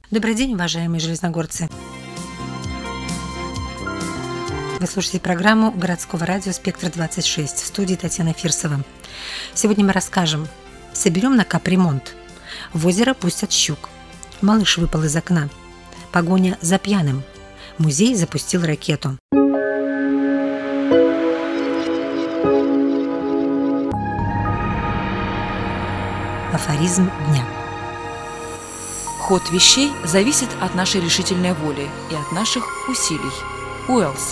Добрый день, уважаемые железногорцы! Вы слушаете программу городского радио «Спектр-26», в студии Татьяна Фирсова. Сегодня мы расскажем: соберем на капремонт, в озеро пустят щук, малыш выпал из окна, погоня за пьяным, музей запустил ракету. Афоризм дня. Ход вещей зависит от нашей решительной воли и от наших усилий. Уэллс.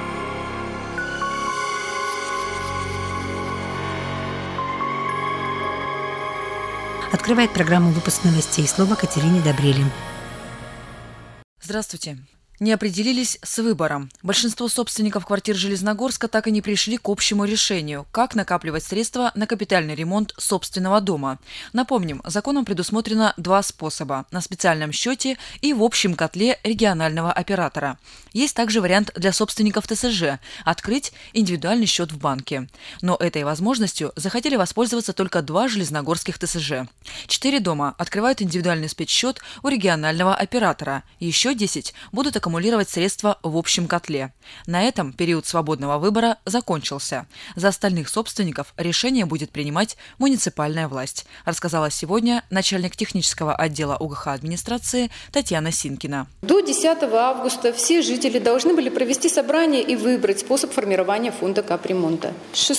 Открывает программу выпуск новостей. Слово Катерине Добрели. Здравствуйте. Не определились с выбором. Большинство собственников квартир Железногорска так и не пришли к общему решению, как накапливать средства на капитальный ремонт собственного дома. Напомним, законом предусмотрено два способа – на специальном счете и в общем котле регионального оператора. Есть также вариант для собственников ТСЖ – открыть индивидуальный счет в банке. Но этой возможностью захотели воспользоваться только 2 железногорских ТСЖ. 4 дома открывают индивидуальный спецсчет у регионального оператора. Еще 10 будут аккумулировать средства в общем котле. На этом период свободного выбора закончился. За остальных собственников решение будет принимать муниципальная власть, рассказала сегодня начальник технического отдела УГХ администрации Татьяна Синкина. До 10 августа все жители должны были провести собрание и выбрать способ формирования фонда капремонта.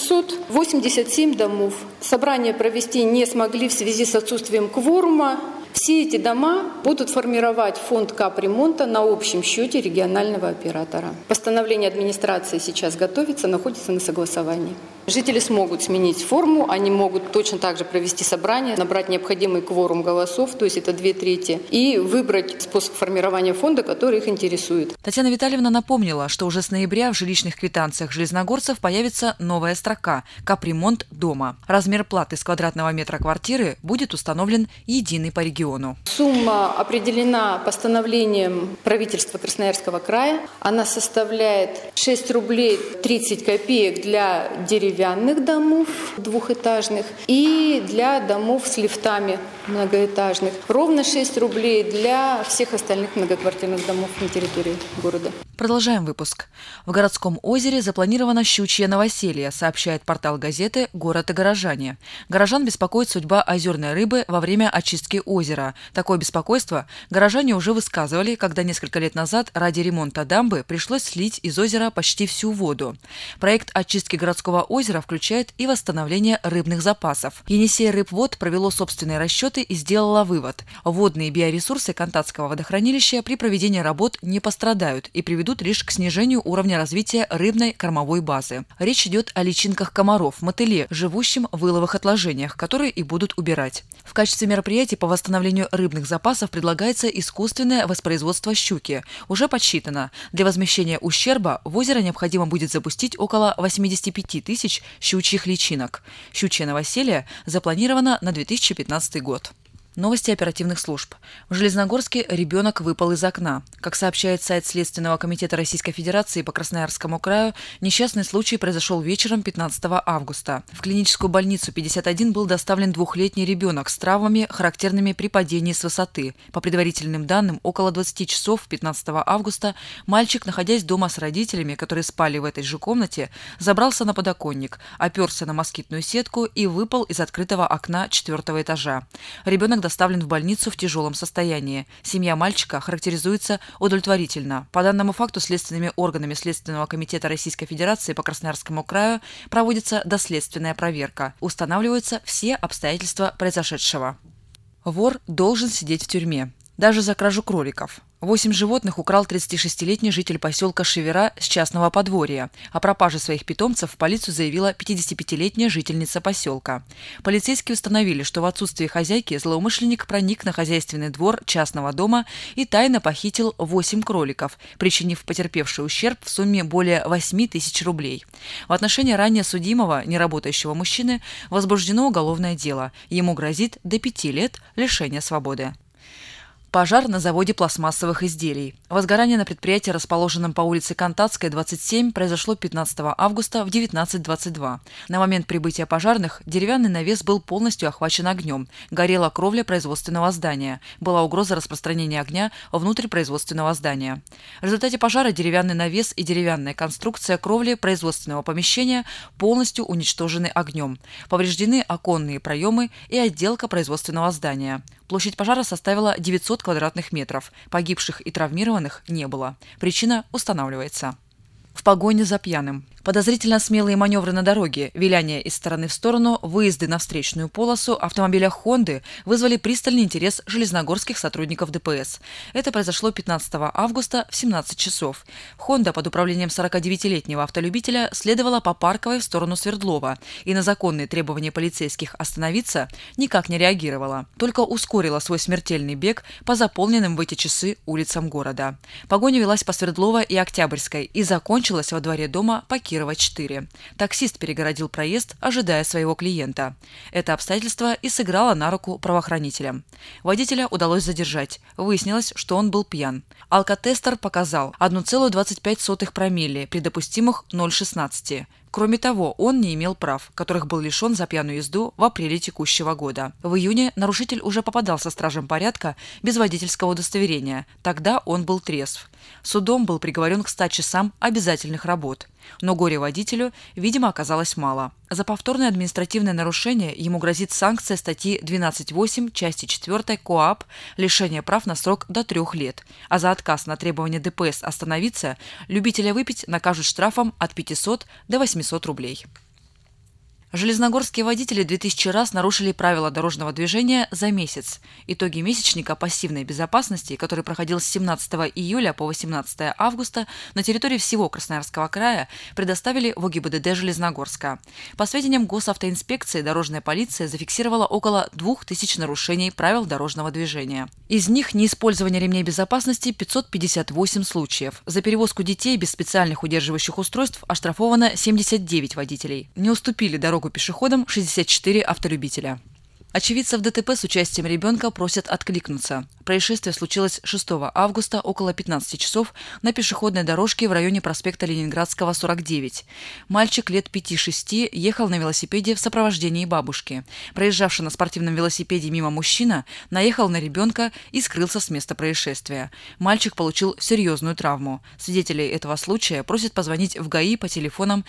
687 домов собрание провести не смогли в связи с отсутствием кворума. Все эти дома будут формировать фонд капремонта на общем счете регионального оператора. Постановление администрации сейчас готовится, находится на согласовании. Жители смогут сменить форму, они могут точно так же провести собрание, набрать необходимый кворум голосов, то есть это 2/3, и выбрать способ формирования фонда, который их интересует. Татьяна Витальевна напомнила, что уже с ноября в жилищных квитанциях железногорцев появится новая строка «Капремонт дома». Размер платы с квадратного метра квартиры будет установлен единый по региону. Сумма определена постановлением правительства Красноярского края. Она составляет 6 рублей 30 копеек для деревянных домов двухэтажных и для домов с лифтами многоэтажных. Ровно 6 рублей для всех остальных многоквартирных домов на территории города. Продолжаем выпуск. В городском озере запланировано щучье новоселье, сообщает портал газеты «Город и горожане». Горожан беспокоит судьба озерной рыбы во время очистки озера. Такое беспокойство горожане уже высказывали, когда несколько лет назад ради ремонта дамбы пришлось слить из озера почти всю воду. Проект очистки городского озера включает и восстановление рыбных запасов. Енисей Рыбвод провело собственные расчеты и сделало вывод: водные биоресурсы Кантатского водохранилища при проведении работ не пострадают и приведут лишь к снижению уровня развития рыбной кормовой базы. Речь идет о личинках комаров, мотыле, живущем в иловых отложениях, которые и будут убирать. В качестве мероприятий по восстановлению рыбных запасов предлагается искусственное воспроизводство щуки. Уже подсчитано, для возмещения ущерба в озеро необходимо будет запустить около 85 тысяч щучьих личинок. Щучье новоселье запланировано на 2015 год. Новости оперативных служб. В Железногорске ребенок выпал из окна. Как сообщает сайт Следственного комитета Российской Федерации по Красноярскому краю, несчастный случай произошел вечером 15 августа. В клиническую больницу 51 был доставлен 2-летний ребенок с травмами, характерными при падении с высоты. По предварительным данным, около 20 часов 15 августа мальчик, находясь дома с родителями, которые спали в этой же комнате, забрался на подоконник, оперся на москитную сетку и выпал из открытого окна 4-го этажа. Ребенок доставлен в больницу в тяжелом состоянии. Семья мальчика характеризуется удовлетворительно. По данному факту следственными органами Следственного комитета Российской Федерации по Красноярскому краю проводится доследственная проверка. Устанавливаются все обстоятельства произошедшего. Вор должен сидеть в тюрьме, даже за кражу кроликов. 8 животных украл 36-летний житель поселка Шевера с частного подворья. О пропаже своих питомцев в полицию заявила 55-летняя жительница поселка. Полицейские установили, что в отсутствие хозяйки злоумышленник проник на хозяйственный двор частного дома и тайно похитил 8 кроликов, причинив потерпевший ущерб в сумме более 8 тысяч рублей. В отношении ранее судимого, неработающего мужчины, возбуждено уголовное дело. Ему грозит до 5 лет лишения свободы. Пожар на заводе пластмассовых изделий. Возгорание на предприятии, расположенном по улице Кантатская, 27, произошло 15 августа в 19:22. На момент прибытия пожарных деревянный навес был полностью охвачен огнем. Горела кровля производственного здания. Была угроза распространения огня внутрь производственного здания. В результате пожара деревянный навес и деревянная конструкция кровли производственного помещения полностью уничтожены огнем. Повреждены оконные проемы и отделка производственного здания. Площадь пожара составила 900 квадратных метров. Погибших и травмированных не было. Причина устанавливается. В погоне за пьяным. Подозрительно смелые маневры на дороге, виляние из стороны в сторону, выезды на встречную полосу автомобиля «Хонды» вызвали пристальный интерес железногорских сотрудников ДПС. Это произошло 15 августа в 17 часов. «Хонда» под управлением 49-летнего автолюбителя следовала по Парковой в сторону Свердлова и на законные требования полицейских остановиться никак не реагировала, только ускорила свой смертельный бег по заполненным в эти часы улицам города. Погоня велась по Свердлова и Октябрьской и закончилась во дворе дома по Кирова-4. Таксист перегородил проезд, ожидая своего клиента. Это обстоятельство и сыграло на руку правоохранителям. Водителя удалось задержать. Выяснилось, что он был пьян. Алкотестер показал 1,25 промилле при допустимых 0,16. Кроме того, он не имел прав, которых был лишен за пьяную езду в апреле текущего года. В июне нарушитель уже попадался стражам порядка без водительского удостоверения. Тогда он был трезв. Судом был приговорен к 100 часам обязательных работ. Но горе-водителю, видимо, оказалось мало. За повторное административное нарушение ему грозит санкция статьи 12.8 части 4 КоАП лишение прав на срок до 3 лет. А за отказ на требование ДПС остановиться любителя выпить накажут штрафом от 500 до 800 рублей. Железногорские водители 2000 раз нарушили правила дорожного движения за месяц. Итоги месячника пассивной безопасности, который проходил с 17 июля по 18 августа на территории всего Красноярского края, предоставили в УГИБДД Железногорска. По сведениям госавтоинспекции, дорожная полиция зафиксировала около 2000 нарушений правил дорожного движения. Из них неиспользование ремней безопасности 558 случаев. За перевозку детей без специальных удерживающих устройств оштрафовано 79 водителей. Не уступили дорогу пешеходам 64 автолюбителя. Очевидцев ДТП с участием ребенка просят откликнуться. Происшествие случилось 6 августа около 15 часов на пешеходной дорожке в районе проспекта Ленинградского, 49. Мальчик лет 5-6 ехал на велосипеде в сопровождении бабушки. Проезжавший на спортивном велосипеде мимо мужчина наехал на ребенка и скрылся с места происшествия. Мальчик получил серьезную травму. Свидетелей этого случая просят позвонить в ГАИ по телефонам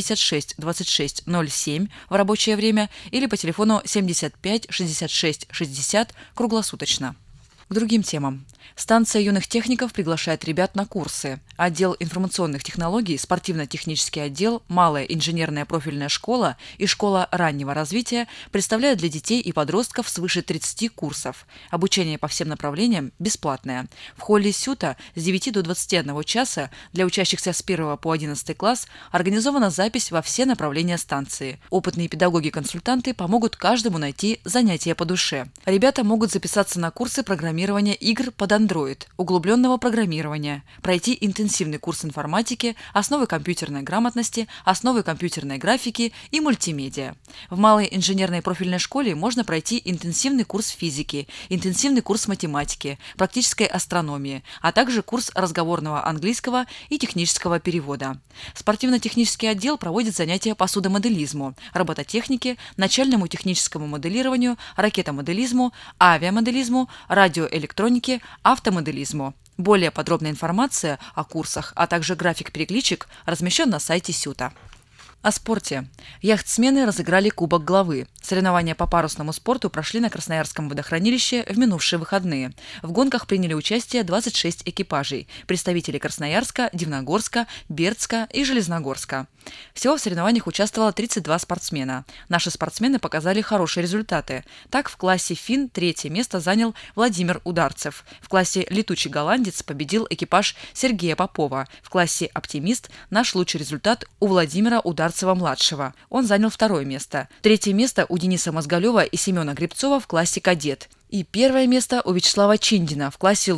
76 26 07 в рабочее время или по телефону 75 66 60 круглосуточно. К другим темам. Станция юных техников приглашает ребят на курсы. Отдел информационных технологий, спортивно-технический отдел, малая инженерная профильная школа и школа раннего развития представляют для детей и подростков свыше 30 курсов. Обучение по всем направлениям бесплатное. В холле СЮТа с 9 до 21 часа для учащихся с 1 по 11 класс организована запись во все направления станции. Опытные педагоги-консультанты помогут каждому найти занятие по душе. Ребята могут записаться на курсы программирования игр под Android, углубленного программирования, пройти интенсивный курс информатики, основы компьютерной грамотности, основы компьютерной графики и мультимедиа. В малой инженерной профильной школе можно пройти интенсивный курс физики, интенсивный курс математики, практической астрономии, а также курс разговорного английского и технического перевода. Спортивно-технический отдел проводит занятия по судомоделизму, робототехнике, начальному техническому моделированию, ракетомоделизму, авиамоделизму, радиоэлектронике, автомоделизму. Более подробная информация о курсах, а также график перекличек размещен на сайте СЮТа. О спорте. Яхтсмены разыграли Кубок Главы. Соревнования по парусному спорту прошли на Красноярском водохранилище в минувшие выходные. В гонках приняли участие 26 экипажей – представители Красноярска, Дивногорска, Бердска и Железногорска. Всего в соревнованиях участвовало 32 спортсмена. Наши спортсмены показали хорошие результаты. Так, в классе «Фин» 3-е место занял Владимир Ударцев. В классе «Летучий голландец» победил экипаж Сергея Попова. В классе «Оптимист» наш лучший результат у Владимира Ударцева-младшего. Он занял 2-е место. 3-е место у Дениса Мозголева и Семена Гребцова в классе «Кадет». И 1-е место у Вячеслава Чиндина в классе «Луч».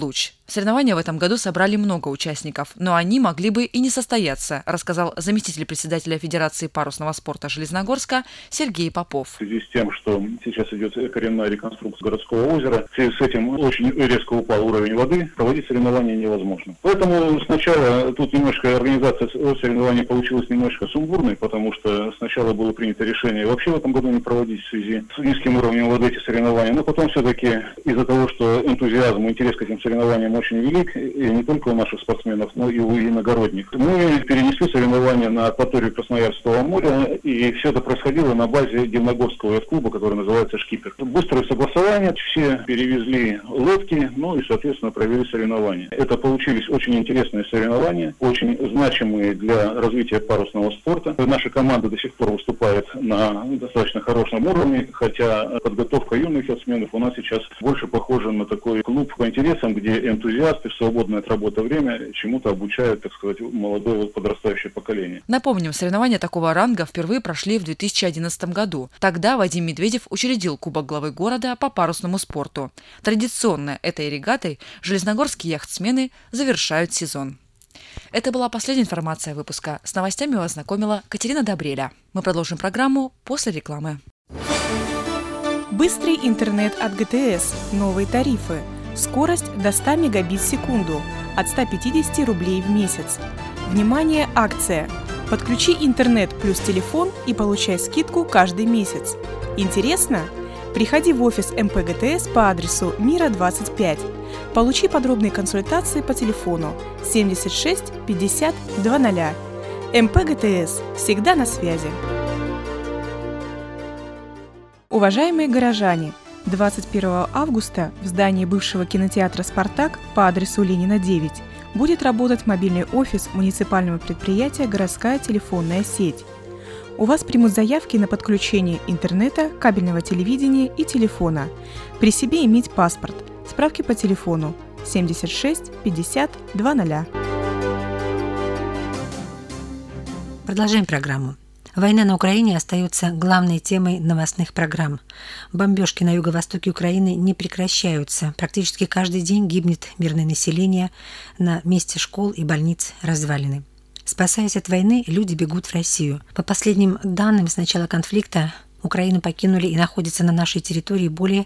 Соревнования в этом году собрали много участников, но они могли бы и не состояться, рассказал заместитель председателя Федерации парусного спорта Железногорска Сергей Попов. В связи с тем, что сейчас идет коренная реконструкция городского озера, в связи с этим очень резко упал уровень воды, проводить соревнования невозможно. Поэтому сначала тут немножко организация соревнований получилась немножко сумбурной, потому что сначала было принято решение вообще в этом году не проводить в связи с низким уровнем воды эти соревнования, но потом все-таки из-за того, что энтузиазм и интерес к этим соревнованиям очень велик, и не только у наших спортсменов, но и у иногородних. Мы перенесли соревнования на акваторию Красноярского моря, и все это происходило на базе Дивногорского клуба, который называется «Шкипер». Быстрое согласование, все перевезли лодки, ну и, соответственно, провели соревнования. Это получились очень интересные соревнования, очень значимые для развития парусного спорта. Наша команда до сих пор выступает на достаточно хорошем уровне, хотя подготовка юных спортсменов у нас сейчас больше похожа на такой клуб по интересам, где энтузиасты в свободное от работы время чему-то обучают, так сказать, молодое подрастающее поколение. Напомним, соревнования такого ранга впервые прошли в 2011 году. Тогда Вадим Медведев учредил Кубок главы города по парусному спорту. Традиционно этой регатой железногорские яхтсмены завершают сезон. Это была последняя информация выпуска. С новостями вас знакомила Катерина Добреля. Мы продолжим программу после рекламы. Быстрый интернет от ГТС. Новые тарифы. Скорость до 100 мегабит в секунду. От 150 рублей в месяц. Внимание, акция! Подключи интернет плюс телефон и получай скидку каждый месяц. Интересно? Приходи в офис МП ГТС по адресу Мира 25. Получи подробные консультации по телефону 76 50 00. МП ГТС. Всегда на связи. Уважаемые горожане, 21 августа в здании бывшего кинотеатра «Спартак» по адресу Ленина 9 будет работать мобильный офис муниципального предприятия «Городская телефонная сеть». У вас примут заявки на подключение интернета, кабельного телевидения и телефона. При себе иметь паспорт. Справки по телефону 76 50 00. Продолжаем программу. Война на Украине остается главной темой новостных программ. Бомбежки на юго-востоке Украины не прекращаются. Практически каждый день гибнет мирное население, на месте школ и больниц развалины. Спасаясь от войны, люди бегут в Россию. По последним данным, с начала конфликта Украину покинули и находятся на нашей территории более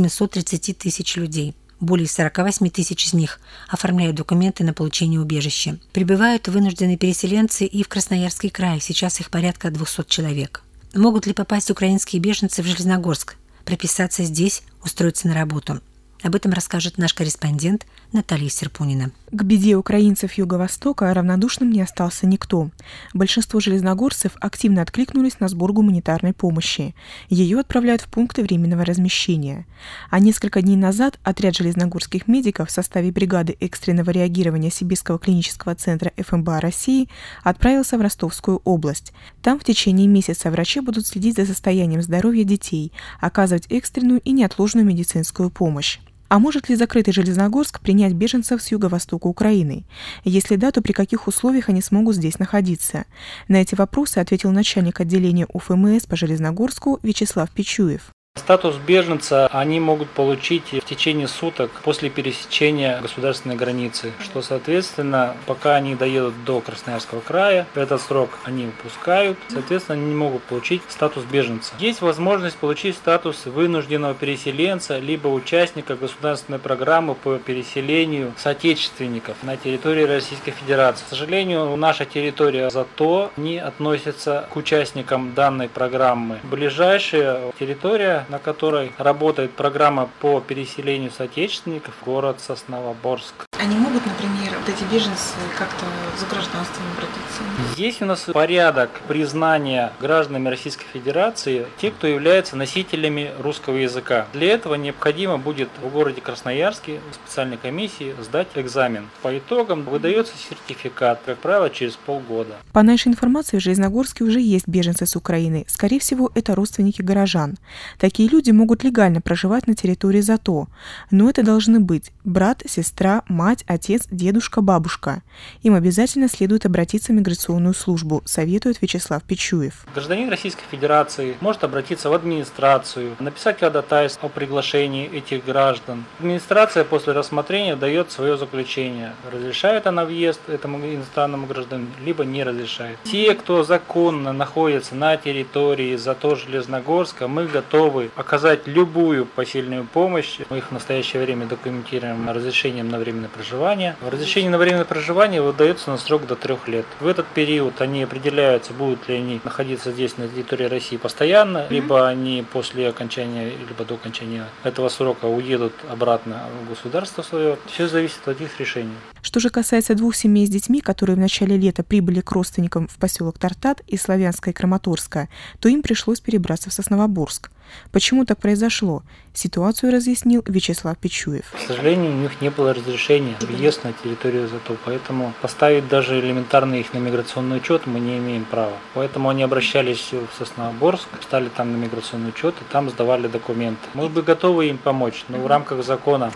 730 тысяч людей. Более 48 тысяч из них оформляют документы на получение убежища. Прибывают вынужденные переселенцы и в Красноярский край. Сейчас их порядка 200 человек. Могут ли попасть украинские беженцы в Железногорск, прописаться здесь, устроиться на работу? Об этом расскажет наш корреспондент Наталья Серпунина. К беде украинцев Юго-Востока равнодушным не остался никто. Большинство железногорцев активно откликнулись на сбор гуманитарной помощи. Ее отправляют в пункты временного размещения. А несколько дней назад отряд железногорских медиков в составе бригады экстренного реагирования Сибирского клинического центра ФМБА России отправился в Ростовскую область. Там в течение месяца врачи будут следить за состоянием здоровья детей, оказывать экстренную и неотложную медицинскую помощь. А может ли закрытый Железногорск принять беженцев с юго-востока Украины? Если да, то при каких условиях они смогут здесь находиться? На эти вопросы ответил начальник отделения УФМС по Железногорску Вячеслав Пичуев. Статус беженца они могут получить в течение суток после пересечения государственной границы, что, соответственно, пока они доедут до Красноярского края, в этот срок они упускают, соответственно, они не могут получить статус беженца. Есть возможность получить статус вынужденного переселенца, либо участника государственной программы по переселению соотечественников на территории Российской Федерации. К сожалению, наша территория зато не относится к участникам данной программы. Ближайшая территория, на которой работает программа по переселению соотечественников, город Сосновоборск. Они могут, например, вот эти беженцы как-то за гражданством обратиться? Есть у нас порядок признания гражданами Российской Федерации тех, кто является носителями русского языка. Для этого необходимо будет в городе Красноярске в специальной комиссии сдать экзамен. По итогам выдается сертификат, как правило, через полгода. По нашей информации, в Железногорске уже есть беженцы с Украины. Скорее всего, это родственники горожан. Такие люди могут легально проживать на территории ЗАТО, но это должны быть брат, сестра, мать мать, отец, дедушка, бабушка. Им обязательно следует обратиться в миграционную службу, советует Вячеслав Пичуев. Гражданин Российской Федерации может обратиться в администрацию, написать ходатайство о приглашении этих граждан. Администрация после рассмотрения дает свое заключение. Разрешает она въезд этому иностранному гражданину, либо не разрешает. Те, кто законно находится на территории ЗАТО Железногорска, мы готовы оказать любую посильную помощь. Мы их в настоящее время документируем разрешением на временное проживание. Разрешение на временное проживание выдается на срок до 3 лет. В этот период они определяются, будут ли они находиться здесь на территории России постоянно, либо они после окончания, либо до окончания этого срока уедут обратно в государство свое. Все зависит от их решений. Что же касается 2 семей с детьми, которые в начале лета прибыли к родственникам в поселок Тартат из Славянска и Краматорска, то им пришлось перебраться в Сосновоборск. Почему так произошло? Ситуацию разъяснил Вячеслав Пичуев. К сожалению, у них не было разрешения въезд на территорию ЗАТО, поэтому поставить даже элементарно их на миграционный учет мы не имеем права. Поэтому они обращались в Сосновоборск, стали там на миграционный учет и там сдавали документы. Мы бы готовы им помочь, но в рамках закона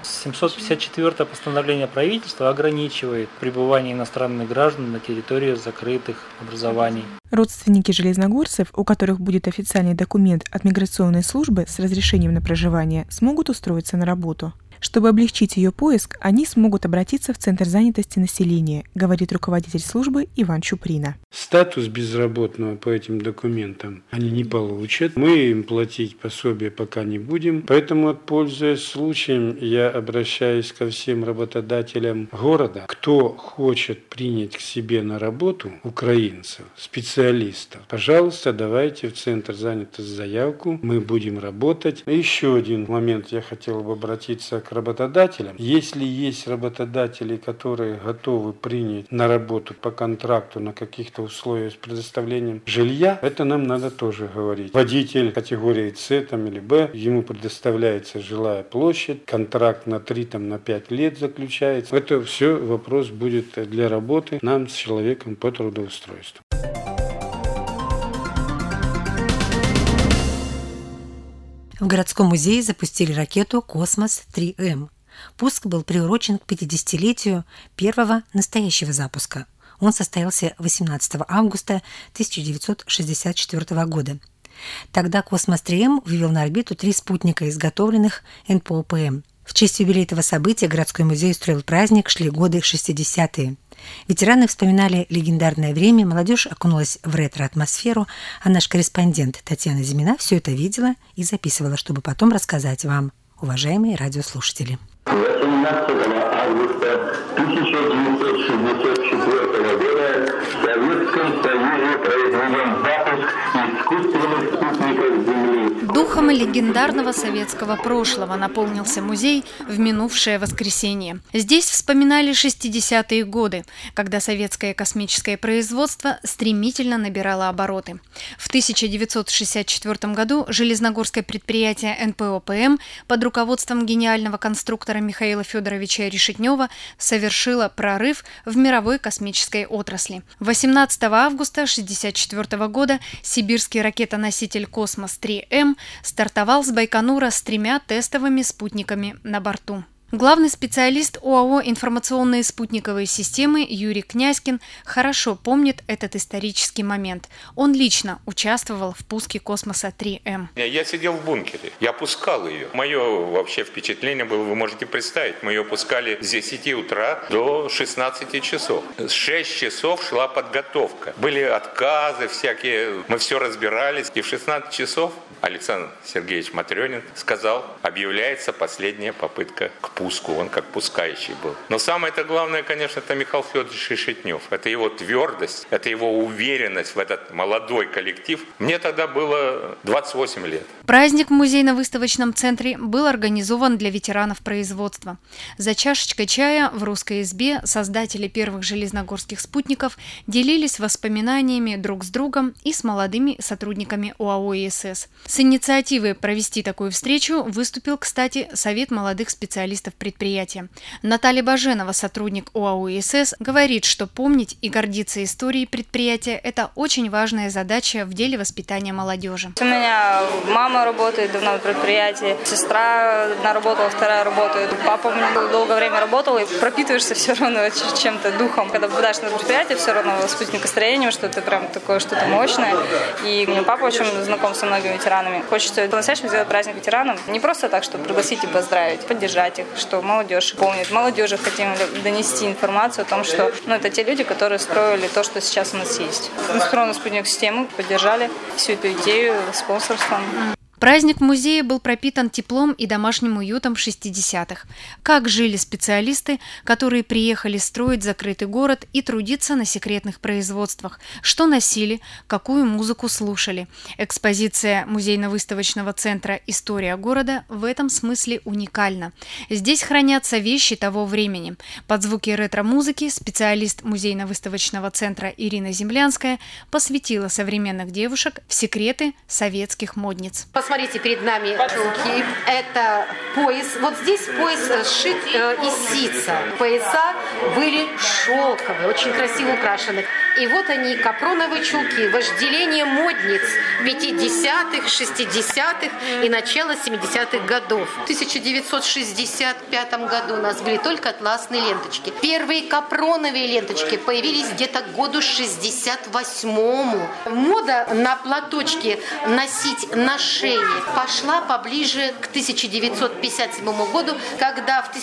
754 постановление правительства ограничивает пребывание иностранных граждан на территории закрытых образований. Родственники железногорцев, у которых будет официальный документ от миграционной службы с разрешением на проживание, смогут устроиться на работу. Чтобы облегчить ее поиск, они смогут обратиться в Центр занятости населения, говорит руководитель службы Иван Чуприна. Статус безработного по этим документам они не получат. Мы им платить пособие пока не будем. Поэтому, пользуясь случаем, я обращаюсь ко всем работодателям города. Кто хочет принять к себе на работу украинцев, специалистов, пожалуйста, давайте в Центр занятости заявку. Мы будем работать. Еще один момент я хотел бы обратиться к работодателям. Если есть работодатели, которые готовы принять на работу по контракту на каких-то условиях с предоставлением жилья, это нам надо тоже говорить. Водитель категории С там, или Б, ему предоставляется жилая площадь, контракт на 3-5 лет заключается. Это все вопрос будет для работы нам с человеком по трудоустройству. В городском музее запустили ракету «Космос-3М». Пуск был приурочен к 50-летию первого настоящего запуска. Он состоялся 18 августа 1964 года. Тогда «Космос-3М» вывел на орбиту 3 спутника, изготовленных НПО-ПМ. В честь юбилея этого события городской музей устроил праздник, шли годы 60-е. Ветераны вспоминали легендарное время, молодежь окунулась в ретро-атмосферу, а наш корреспондент Татьяна Зимина все это видела и записывала, чтобы потом рассказать вам, уважаемые радиослушатели. 18 августа 1964 года в Советском Союзе произведен запуск искусственных спутников Земли. Духом легендарного советского прошлого наполнился музей в минувшее воскресенье. Здесь вспоминали 60-е годы, когда советское космическое производство стремительно набирало обороты. В 1964 году железногорское предприятие НПО-ПМ под руководством гениального конструктора Михаила Федоровича Решетнева совершило прорыв в мировой космической отрасли. 18 августа 1964 года сибирский ракетоноситель «Космос-3М» стартовал с Байконура с 3 тестовыми спутниками на борту. Главный специалист ОАО «Информационные спутниковые системы» Юрий Князькин хорошо помнит этот исторический момент. Он лично участвовал в пуске «Космоса-3М». Я сидел в бункере, я пускал ее. Мое вообще впечатление было, вы можете представить, мы ее пускали с 10 утра до 16 часов. С 6 часов шла подготовка. Были отказы всякие, мы все разбирались. И в 16 часов Александр Сергеевич Матрёнин сказал, объявляется последняя попытка к пуску, он как пускающий был. Но самое-то главное, конечно, это Михаил Федорович Решетнев. Это его твердость, это его уверенность в этот молодой коллектив. Мне тогда было 28 лет. Праздник в музейно-выставочном центре был организован для ветеранов производства. За чашечкой чая в русской избе создатели первых железногорских спутников делились воспоминаниями друг с другом и с молодыми сотрудниками ОАО «ИСС». С инициативой провести такую встречу выступил, кстати, Совет молодых специалистов специалистов предприятия. Наталья Баженова, сотрудник ОАО «ИСС», говорит, что помнить и гордиться историей предприятия – это очень важная задача в деле воспитания молодежи. У меня мама работает давно в предприятии, сестра одна работала, вторая работает. Папа у меня долгое время работал, и пропитываешься все равно чем-то духом. Когда попадаешь на предприятие, все равно спутник настроения, что это прям такое что-то мощное. И у меня папа очень знаком со многими ветеранами. Хочется по-настоящему сделать праздник ветеранам. Не просто так, чтобы пригласить и поздравить, поддержать их, что молодежь помнит. Молодежи хотим донести информацию о том, что это те люди, которые строили то, что сейчас у нас есть. Мы строим спутник систему, поддержали всю эту идею спонсорством. Праздник музея был пропитан теплом и домашним уютом 60-х. Как жили специалисты, которые приехали строить закрытый город и трудиться на секретных производствах, что носили, какую музыку слушали. Экспозиция музейно-выставочного центра «История города» в этом смысле уникальна. Здесь хранятся вещи того времени. Под звуки ретро-музыки специалист музейно-выставочного центра Ирина Землянская посвятила современных девушек в секреты советских модниц. Посмотрите, перед нами чулки. Это пояс. Вот здесь пояс сшит из ситца. Пояса были шелковые, очень красиво украшены. И вот они, капроновые чулки, вожделение модниц 50-х, 60-х и начала 70-х годов. В 1965 году у нас были только атласные ленточки. Первые капроновые ленточки появились где-то к году 68-му. Мода на платочки носить на шее пошла поближе к 1957 году, когда в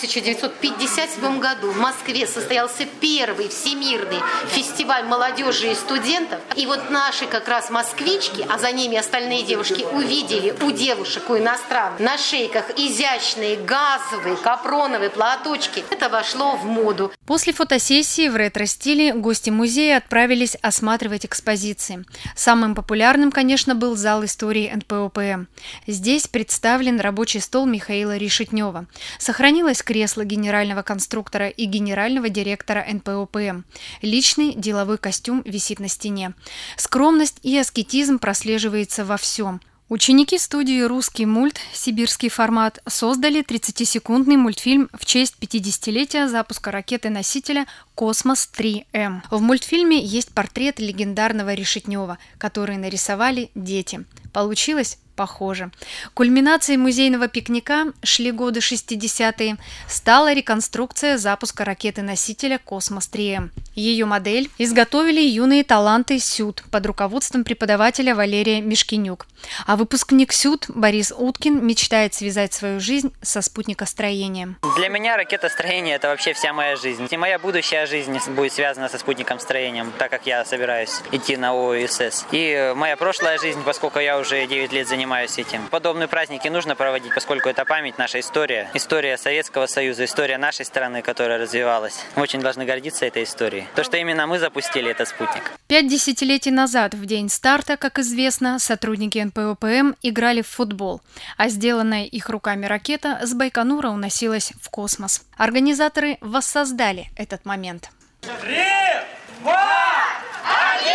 1957 году в Москве состоялся первый всемирный фестиваль молодежи и студентов. И вот наши как раз москвички, а за ними остальные девушки, увидели у девушек, у иностран на шейках изящные газовые капроновые платочки. Это вошло в моду. После фотосессии в ретро-стиле гости музея отправились осматривать экспозиции. Самым популярным, конечно, был зал истории НПОПМ. Здесь представлен рабочий стол Михаила Решетнева. Сохранилось кресло генерального конструктора и генерального директора НПОПМ. Личный деловой костюм висит на стене. Скромность и аскетизм прослеживается во всем. Ученики студии «Русский мульт. Сибирский формат» создали 30-секундный мультфильм в честь 50-летия запуска ракеты-носителя «Космос-3М». В мультфильме есть портрет легендарного Решетнева, который нарисовали дети. Получилось похоже. Кульминацией музейного пикника, шли годы 60-е, стала реконструкция запуска ракеты-носителя «Космос-3М». Ее модель изготовили юные таланты СЮД под руководством преподавателя Валерия Мишкинюк. А выпускник СЮД Борис Уткин мечтает связать свою жизнь со спутникостроением. Для меня ракетостроение – это вообще вся моя жизнь. И моя будущая жизнь будет связана со спутником строением, так как я собираюсь идти на ОАО «ИСС». И моя прошлая жизнь, поскольку я уже 9 лет занимаюсь этим. Подобные праздники нужно проводить, поскольку это память, наша история. История Советского Союза, история нашей страны, которая развивалась. Мы очень должны гордиться этой историей. То, что именно мы запустили этот спутник. 5 десятилетий назад, в день старта, как известно, сотрудники НПОПМ играли в футбол, а сделанная их руками ракета с Байконура уносилась в космос. Организаторы воссоздали этот момент. 3, 2, 1!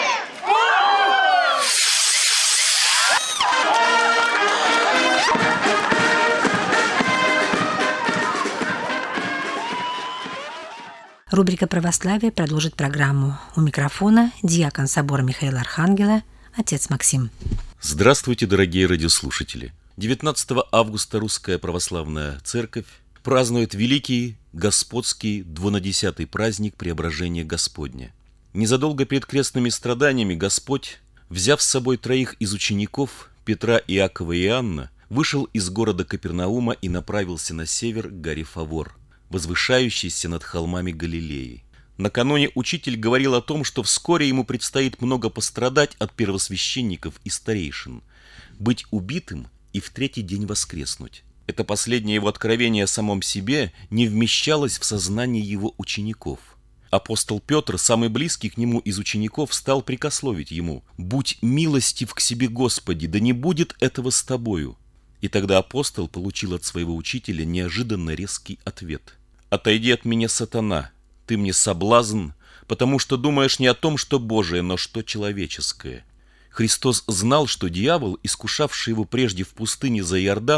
Рубрика «Православие» продолжит программу. У микрофона диакон собора Михаила Архангела, отец Максим. Здравствуйте, дорогие радиослушатели! 19 августа Русская Православная Церковь празднует великий господский 12-й праздник Преображения Господня. Незадолго перед крестными страданиями Господь, взяв с собой 3 из учеников Петра, Иакова и Иоанна, вышел из города Капернаума и направился на север к горе Фавор, возвышающийся над холмами Галилеи. Накануне учитель говорил о том, что вскоре ему предстоит много пострадать от первосвященников и старейшин, быть убитым и в 3-й день воскреснуть. Это последнее его откровение о самом себе не вмещалось в сознание его учеников. Апостол Петр, самый близкий к нему из учеников, стал прикословить ему: «Будь милостив к себе, Господи, да не будет этого с тобою». И тогда апостол получил от своего учителя неожиданно резкий ответ: «Отойди от меня, сатана, ты мне соблазн, потому что думаешь не о том, что Божие, но что человеческое». Христос знал, что дьявол, искушавший его прежде в пустыне за Иорданом,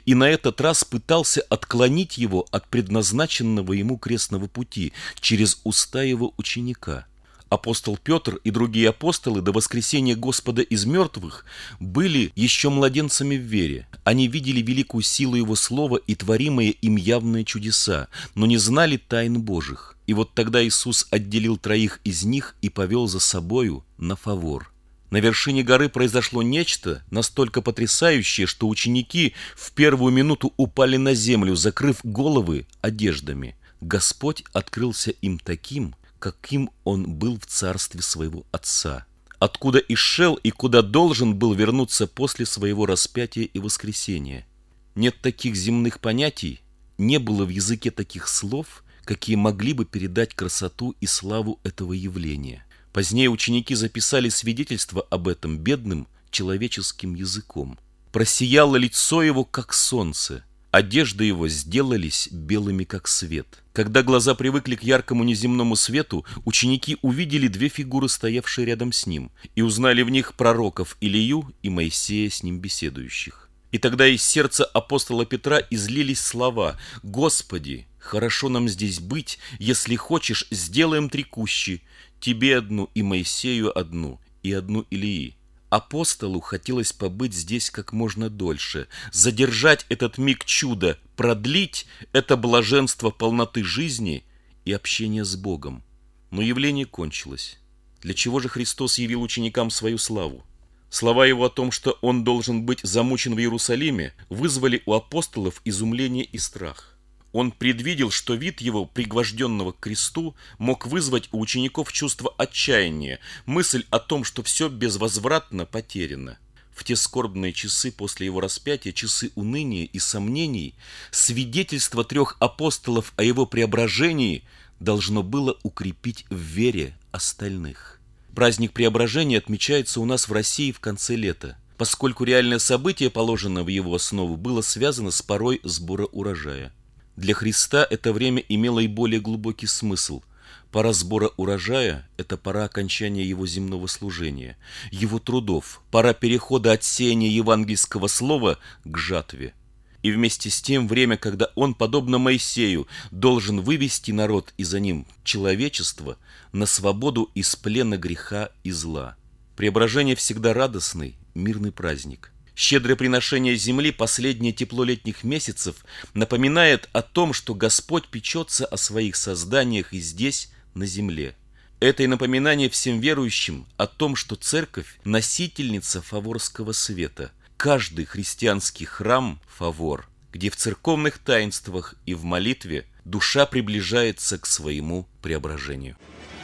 и на этот раз пытался отклонить его от предназначенного ему крестного пути через уста его ученика. Апостол Петр и другие апостолы до воскресения Господа из мертвых были еще младенцами в вере. Они видели великую силу Его Слова и творимые им явные чудеса, но не знали тайн Божьих. И вот тогда Иисус отделил 3 из них и повел за собою на Фавор. На вершине горы произошло нечто настолько потрясающее, что ученики в первую минуту упали на землю, закрыв головы одеждами. Господь открылся им таким, каким Он был в царстве своего Отца, откуда и шел, и куда должен был вернуться после своего распятия и воскресения. Нет таких земных понятий, не было в языке таких слов, какие могли бы передать красоту и славу этого явления. Позднее ученики записали свидетельство об этом бедным человеческим языком. «Просияло лицо его, как солнце, одежды его сделались белыми, как свет». Когда глаза привыкли к яркому неземному свету, ученики увидели 2 фигуры, стоявшие рядом с ним, и узнали в них пророков Илию и Моисея, с ним беседующих. И тогда из сердца апостола Петра излились слова: «Господи, хорошо нам здесь быть, если хочешь, сделаем 3 кущи, тебе одну и Моисею одну, и одну Илии». Апостолу хотелось побыть здесь как можно дольше, задержать этот миг чуда, продлить это блаженство полноты жизни и общения с Богом. Но явление кончилось. Для чего же Христос явил ученикам свою славу? Слова Его о том, что Он должен быть замучен в Иерусалиме, вызвали у апостолов изумление и страх. Он предвидел, что вид его, пригвожденного к кресту, мог вызвать у учеников чувство отчаяния, мысль о том, что все безвозвратно потеряно. В те скорбные часы после его распятия, часы уныния и сомнений, свидетельство 3 апостолов о его преображении должно было укрепить в вере остальных. Праздник преображения отмечается у нас в России в конце лета, поскольку реальное событие, положенное в его основу, было связано с порой сбора урожая. Для Христа это время имело и более глубокий смысл. Пора сбора урожая – это пора окончания Его земного служения, Его трудов, пора перехода от сеяния евангельского слова к жатве. И вместе с тем время, когда Он, подобно Моисею, должен вывести народ и за ним человечество на свободу из плена греха и зла. Преображение всегда радостный, мирный праздник. Щедрое приношение земли, последнее тепло летних месяцев, напоминает о том, что Господь печется о своих созданиях и здесь, на земле. Это и напоминание всем верующим о том, что Церковь – носительница фаворского света. Каждый христианский храм – фавор, где в церковных таинствах и в молитве душа приближается к своему преображению.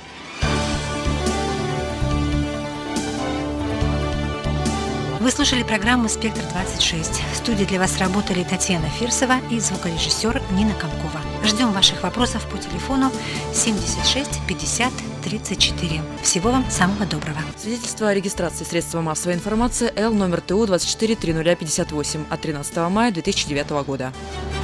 Вы слушали программу «Спектр-26». В студии для вас работали Татьяна Фирсова и звукорежиссер Нина Комкова. Ждем ваших вопросов по телефону 76 50 34. Всего вам самого доброго. Свидетельство о регистрации средства массовой информации Л номер ТУ 24 0058 от 13 мая 2009 года.